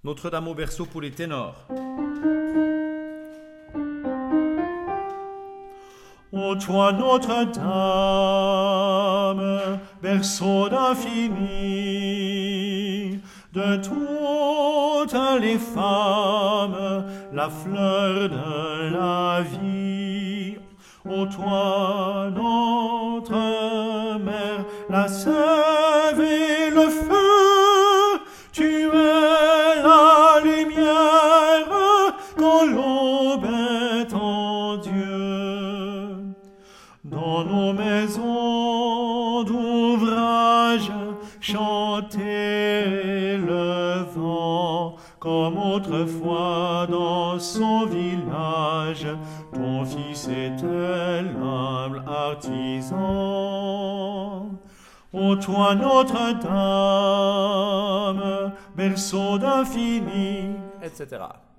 Notre-Dame au berceau pour les ténors. Ô toi Notre-Dame, berceau d'infini, de toutes les femmes, la fleur de la vie. Ô toi notre mère, la sève et le feu, tu es la lumière quand l'aube est en Dieu. Dans nos maisons d'ouvrage, chanter le vent, comme autrefois dans son village, ton fils était l'humble artisan. Ô toi Notre-Dame, berceau d'infini, etc.